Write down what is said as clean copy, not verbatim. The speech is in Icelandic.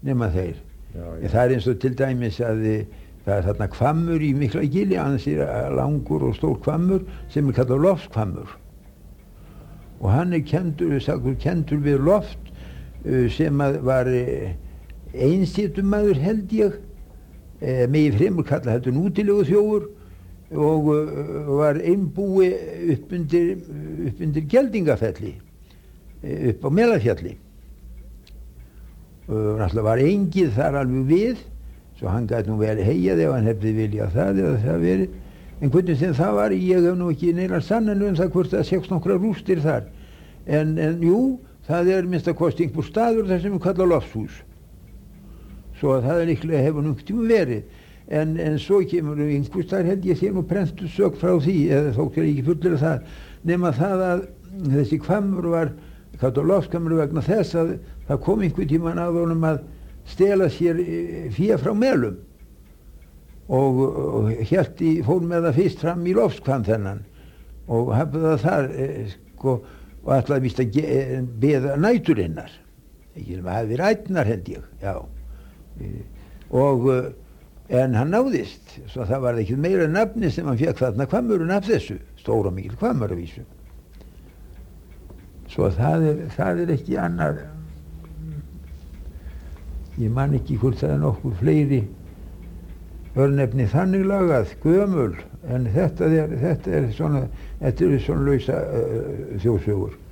nema þeir. Já. Það er eins og til dæmis að það er þarna hvammur í Miklagili, ansið langur og stór hvammur sem er kallað loftshvammur. Og hann er kendur við loft sem var einsétumaður held ég, megi fremur kalla þetta útilegu þjófur og var einbúi upp undir Geldingafelli, upp á Melafjalli. Náttúrulega var engið þar alveg við, svo hann gæti nú vel heyjað ef hann hefði viljað það eða það verið. En hvernig sem það var, ég hef nú ekki neina sannanir það hvort það sést nokkra rústir þar. En jú, það er minnst að kosti einhver staður þar sem við kalla loftshús. Svo að það er líklega hefur nú verið. En svo kemur einhvers þar held ég sé nú prentu sög frá því, eða þótt er ekki fullir það, nema það að þessi hvammur var kallað loftshvammur vegna þess að það kom einhvern tímann að honum að stela sér fé frá melum og fór með það fyrst fram í loftshvamm þennan og hafði það þar og ætlaði víst að beða næturinnar, ekki sem að hafi verið ætnar held ég, já. En hann náðist, svo það var ekki meira nafni sem hann fekk þarna hvammurinn af þessu, stóra mikil hvammur að vísu. Svo það er ekki annað. Ég man ekki hvort það er nokkuð fleiri örnefni þannig lagað, gömul, en þetta eru svona lausa þjóðsögur.